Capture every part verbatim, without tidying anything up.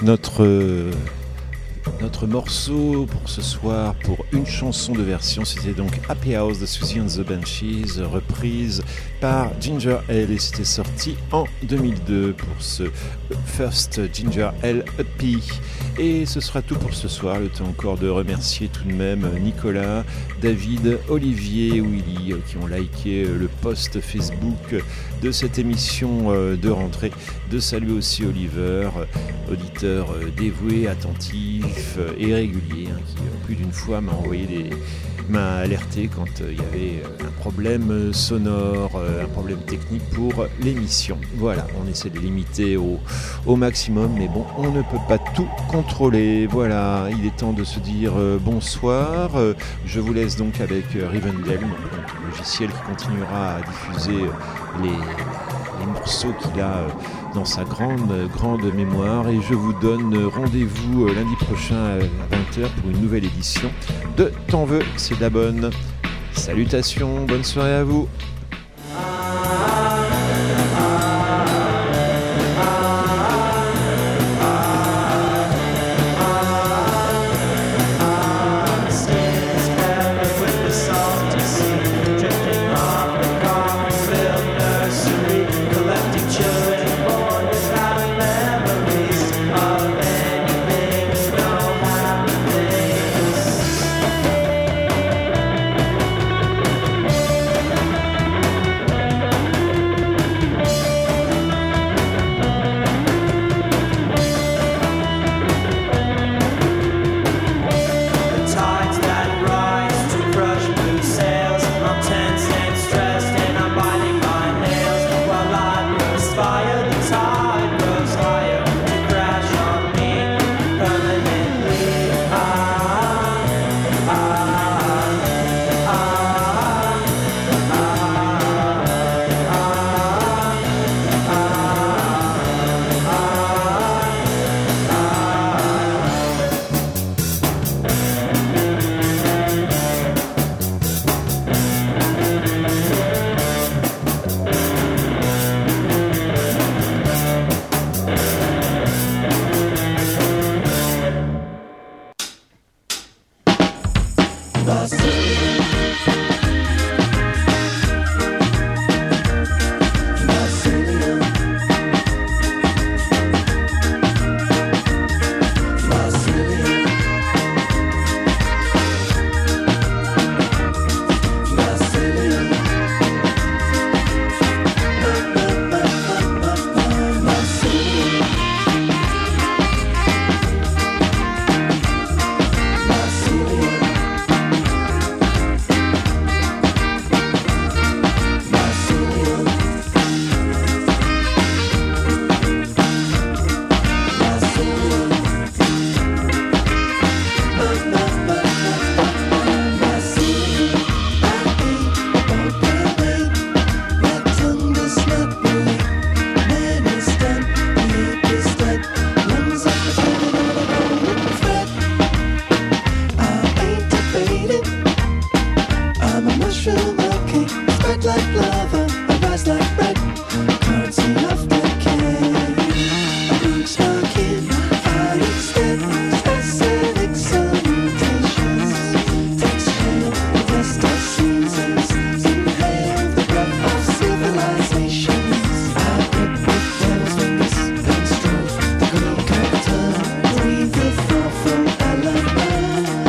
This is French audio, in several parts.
Notre, euh, notre morceau pour ce soir, pour une chanson de version, c'était donc Happy House de Susie and the Banshees, reprise par Ginger Ale, et c'était sorti en deux mille deux pour ce First Ginger Ale E P. Et ce sera tout pour ce soir, le temps encore de remercier tout de même Nicolas, David, Olivier, Willy qui ont liké le post Facebook de cette émission de rentrée, de saluer aussi Oliver, auditeur dévoué, attentif et régulier, hein, qui plus d'une fois m'a envoyé des... m'a alerté quand il y avait un problème sonore, un problème technique pour l'émission. Voilà, on essaie de limiter au, au maximum, mais bon, on ne peut pas tout contrôler. Voilà, il est temps de se dire bonsoir. Je vous laisse donc avec Rivendell, un logiciel qui continuera à diffuser les, les morceaux qu'il a dans sa grande, grande mémoire, et je vous donne rendez-vous lundi prochain à vingt heures pour une nouvelle édition de T'en veux, c'est de la bonne. Salutations, bonne soirée à vous.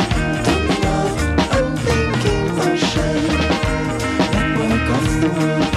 Off the world.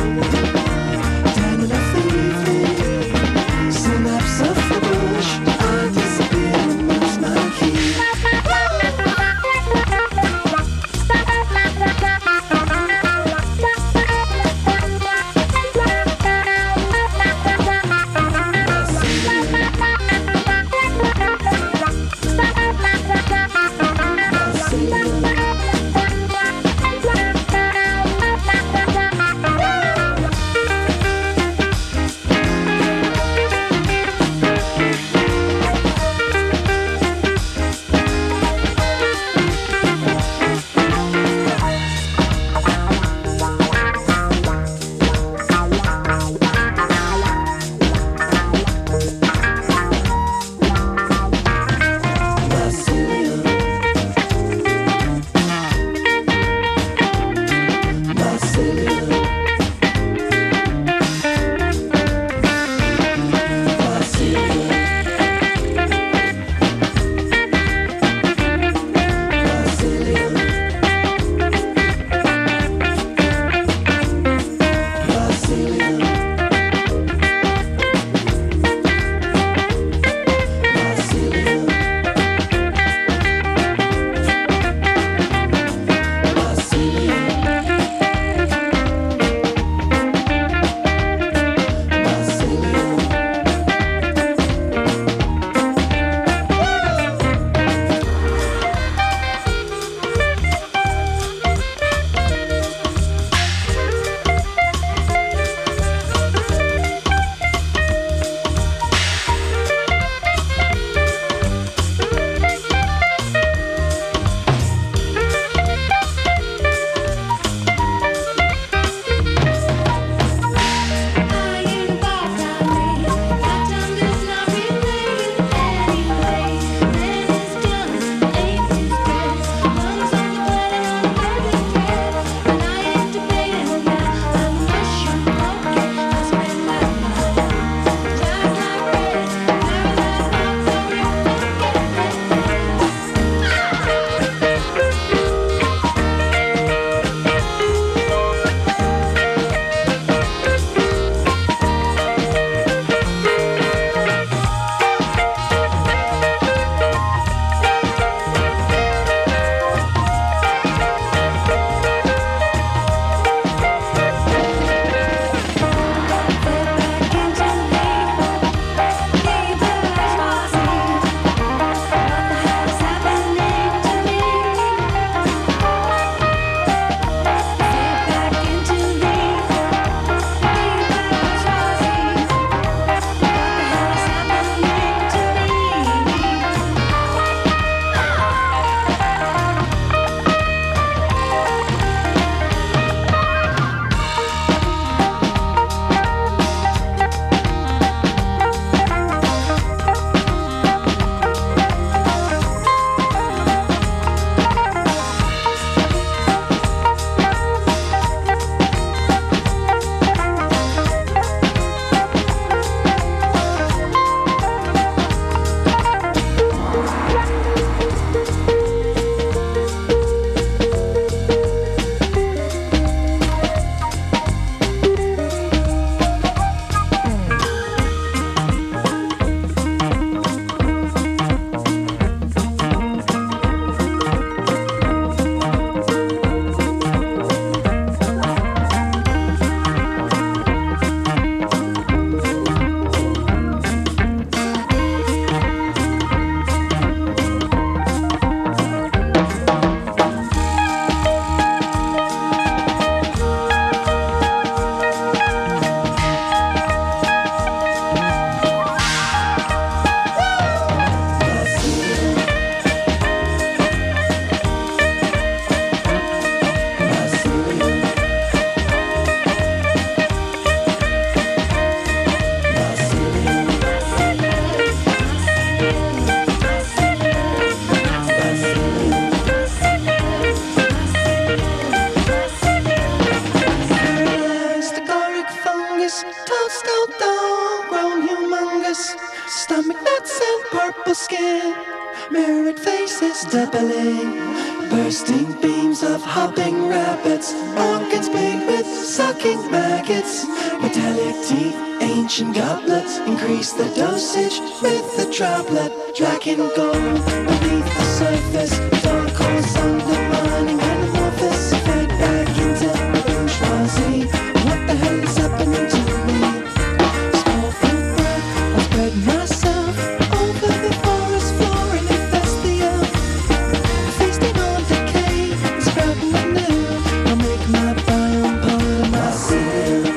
skin, mirrored faces doubling, bursting beams of hopping rabbits, organs big with sucking maggots, metallic teeth, ancient goblets, increase the dosage with the droplet, dragon gold beneath the surface, dark holes undermining anamorphous, fade back into bourgeoisie. What the hell is happening to me? Small fruit work, I'll spread myself over the forest floor and infest the earth, feasting on decay and sprouting anew. I'll make my biome part of mycelium.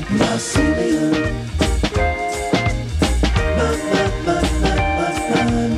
Mycelium. My, my, my, my, my, my.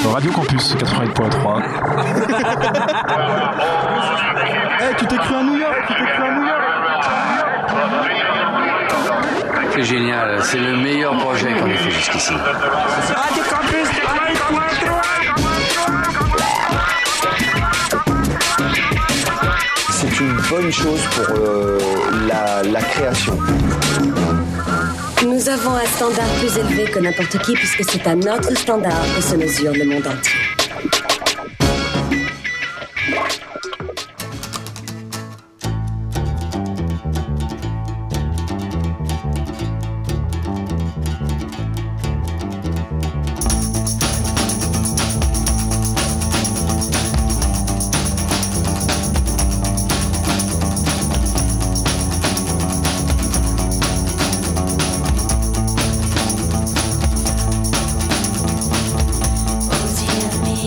Radio Campus quatre-vingt-huit point trois. Hey, tu t'es cru à New York, tu t'es cru à New York. C'est génial, c'est le meilleur projet qu'on ait fait jusqu'ici. Radio Campus quatre-vingt-huit point trois. C'est une bonne chose pour euh, la, la création. Nous avons un standard plus élevé que n'importe qui puisque c'est à notre standard que se mesure le monde entier. Oh dear me.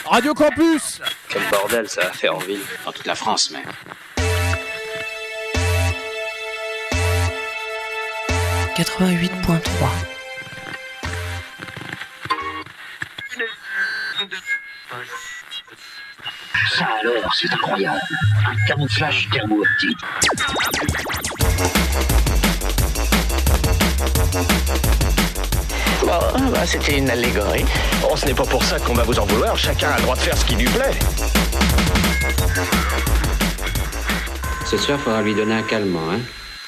Radio Campus. Quel bordel ça va faire en ville. Dans toute la France même. quatre-vingt-huit point trois. Ça alors, c'est incroyable. Un camouflage thermo-optique. Bon, bah, c'était une allégorie. Bon, ce n'est pas pour ça qu'on va vous en vouloir. Chacun a le droit de faire ce qui lui plaît. Ce soir, il faudra lui donner un calmant, hein.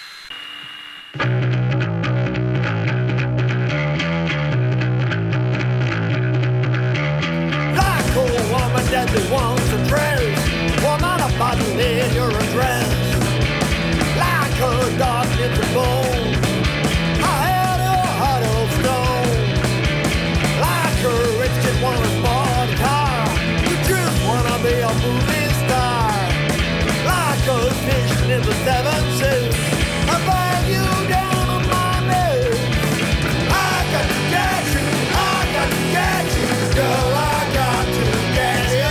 That wants to dress, woman, a button in your address, like a dog in the bone. I had a heart of stone, like a rich kid wanna sport a car. You just wanna be a movie star, like a fish in the seven seas. I bang you down on my knees. I got to get you, I got to get you, girl. I got to get you.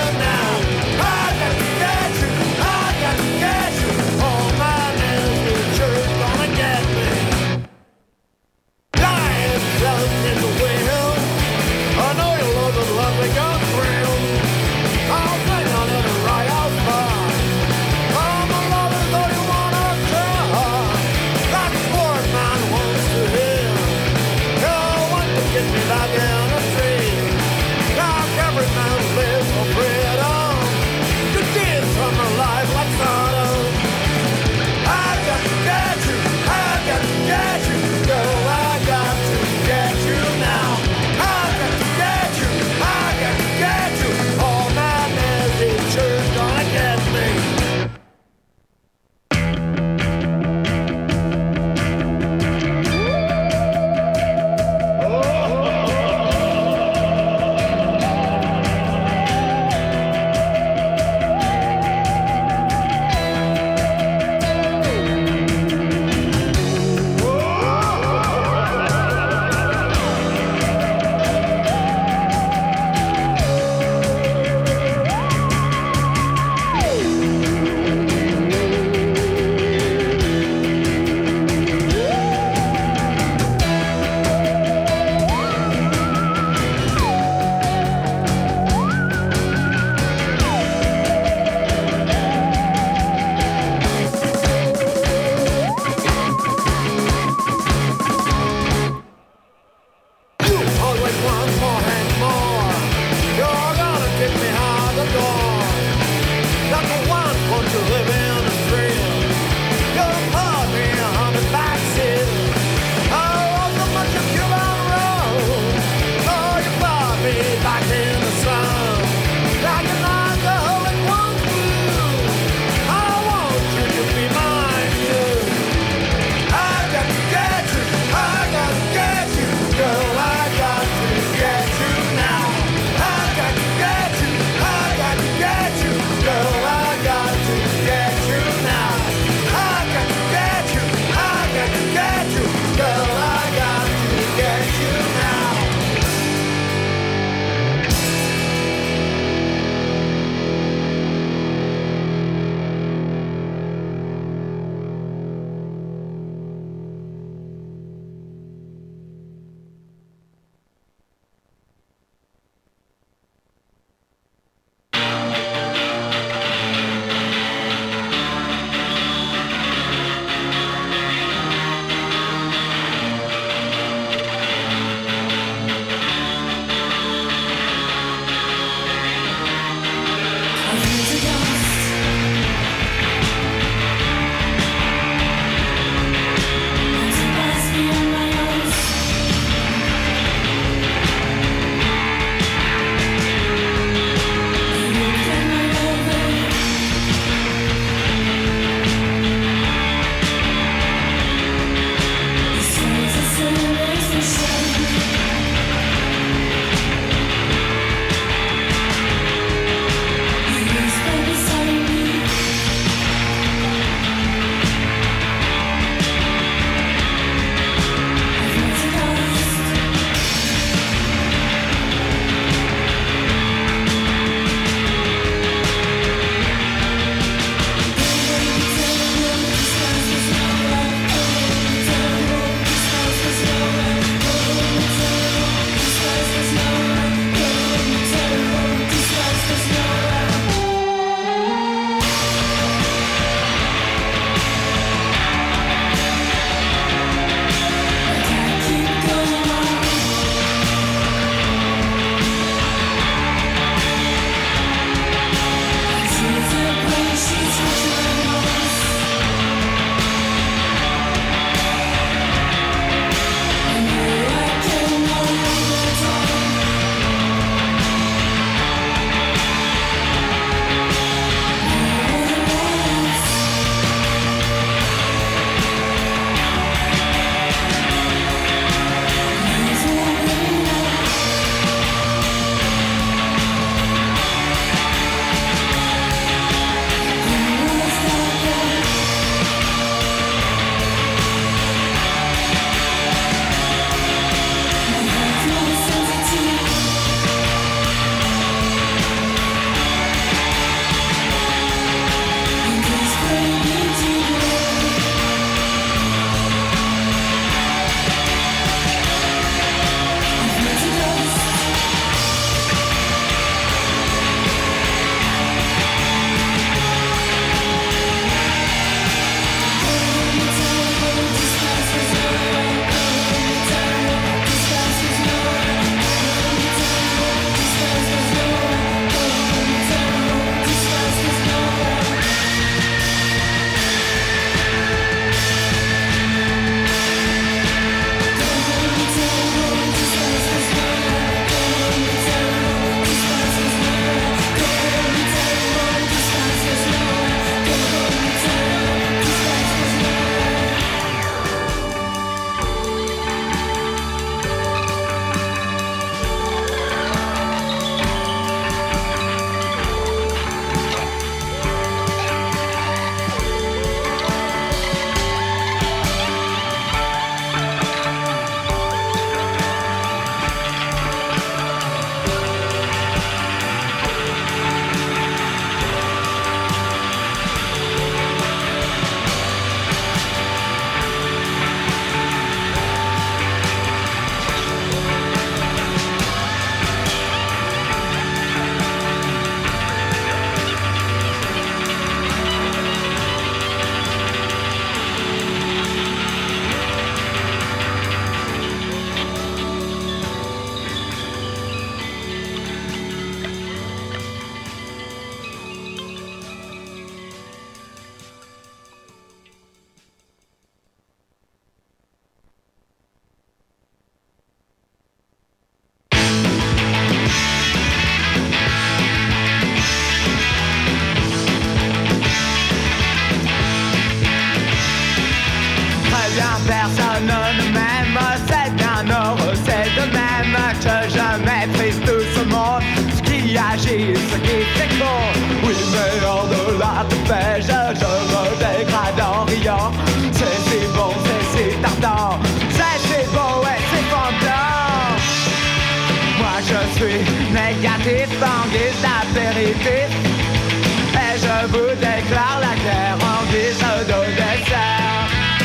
négatif en guise d'apéritif. Et je vous déclare la guerre en guise de dessert.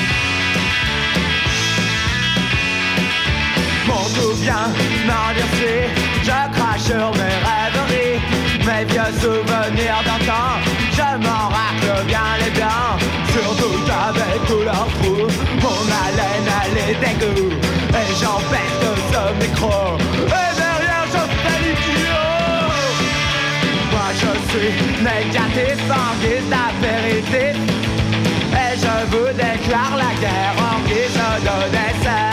Mon tout vient m'endurcir, je crache sur mes rêveries, mes vieux souvenirs d'antan, je m'en racle bien les dents, surtout avec tout leur trou, mon haleine elle est dégoût, et j'en pète ce micro, et derrière je fais l'idiot. Moi je suis négatif en guise d'apéritif, et je vous déclare la guerre en guise de dessert.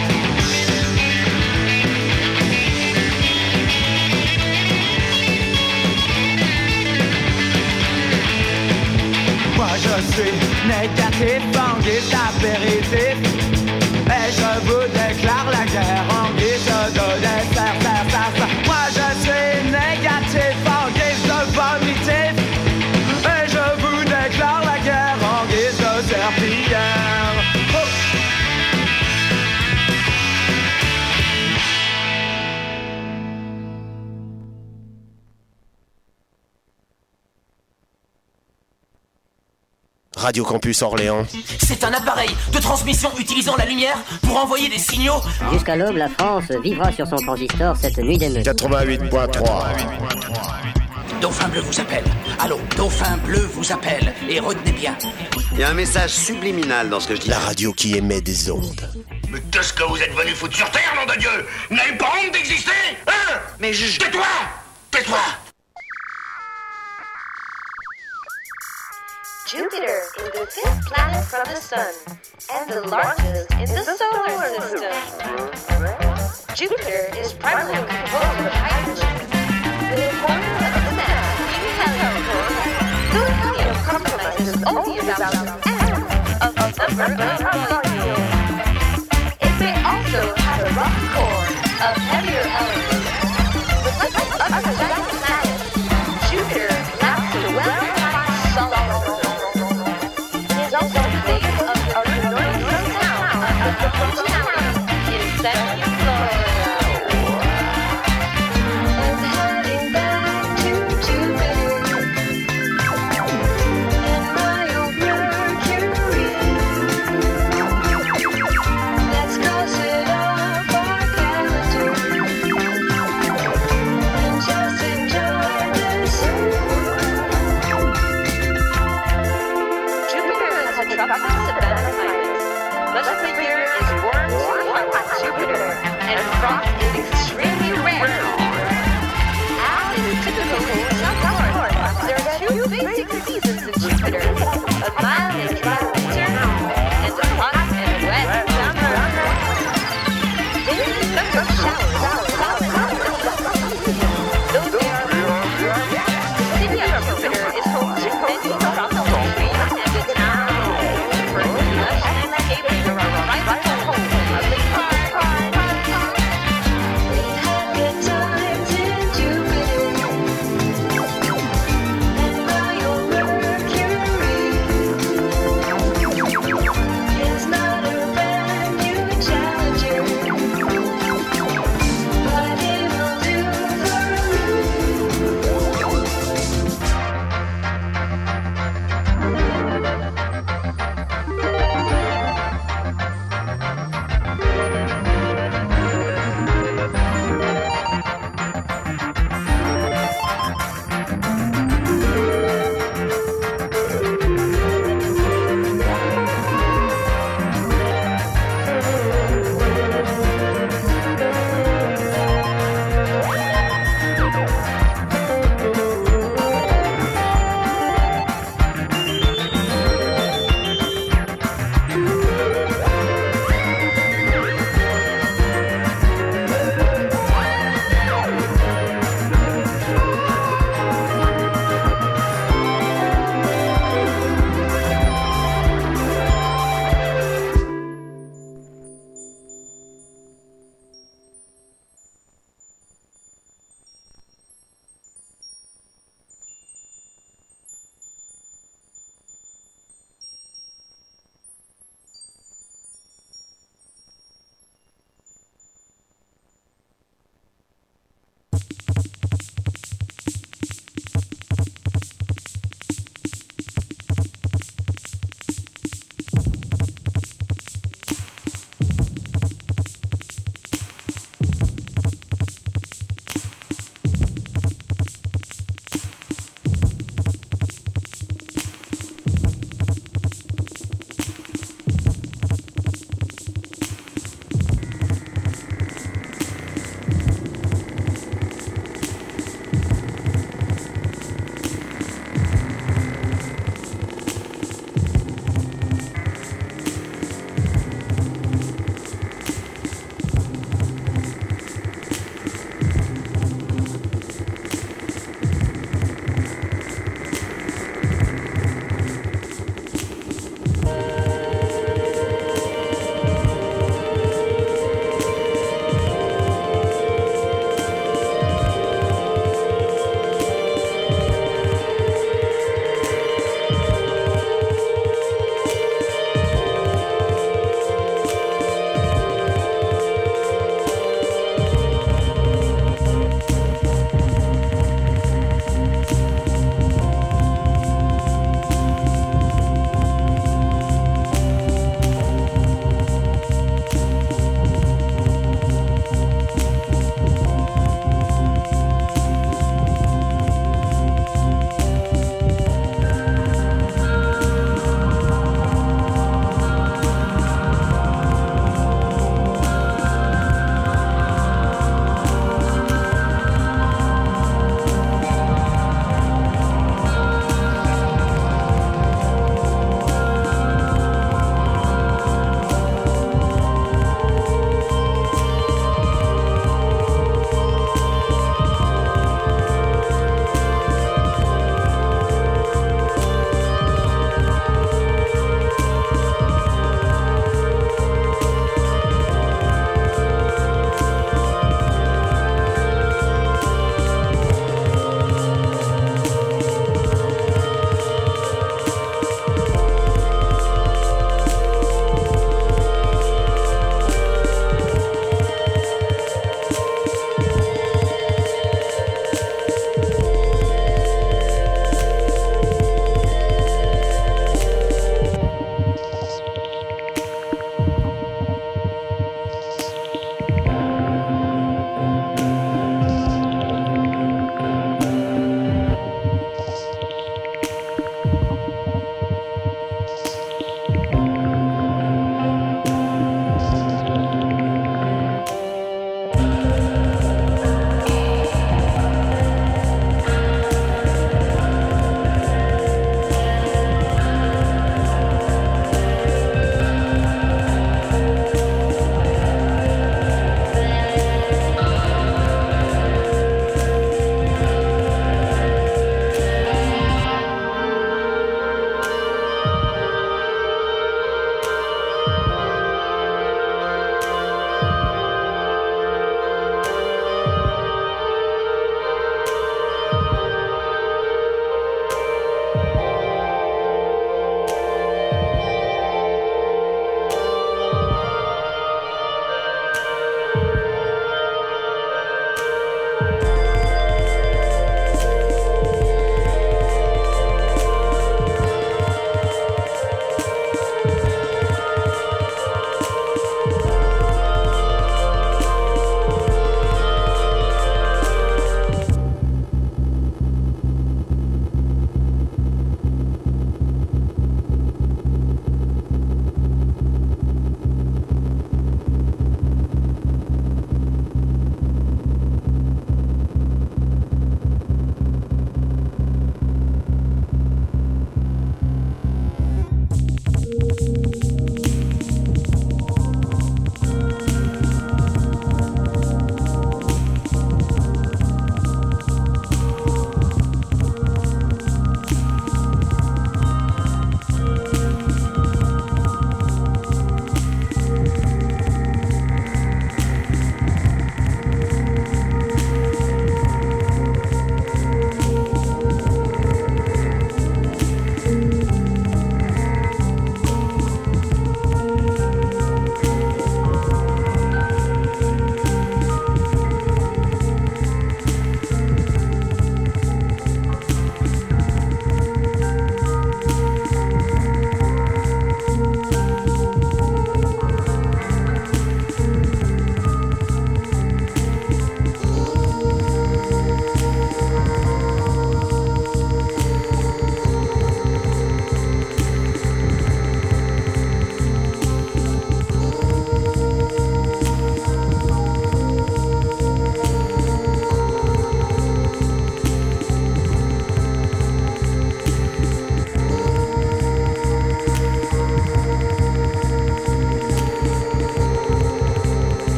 Moi je suis négatif en guise d'apéritif, et je vous déclare la guerre en guise de dessert, dessert, dessert. Moi je suis négatif en guise de vomitif, et je vous déclare la guerre en guise de serpillière. Oh. Radio Campus Orléans. C'est un appareil de transmission utilisant la lumière pour envoyer des signaux. Jusqu'à l'aube, la France vivra sur son transistor cette nuit d'émeute. quatre-vingt-huit point trois. Dauphin Bleu vous appelle. Allô, Dauphin Bleu vous appelle. Et retenez bien. Il y a un message subliminal dans ce que je dis. La radio qui émet des ondes. Mais qu'est-ce que vous êtes venu foutre sur Terre, nom de Dieu? Vous n'avez pas honte d'exister? Hein? Mais je... Tais-toi! Tais-toi! Jupiter is the fifth planet from the Sun and the largest in the solar system. Jupiter is primarily composed of hydrogen, with a quarter of the mass being helium. Though helium compromises only about half of the number of molecules. It may also have a rock core of heavier elements. But like other giant planets, Jupiter lacks a well-defined solid. It is also the base of the northern town of the Town in Central Florida. I'm heading back to Jupiter and my old Mercury. Let's cross it off our calendar and just enjoy this. Jupiter has a tropical savanna climate. Much of the year is warm to hot on Jupiter, and frost is extremely rare. As is typical in South Florida, there are two basic seasons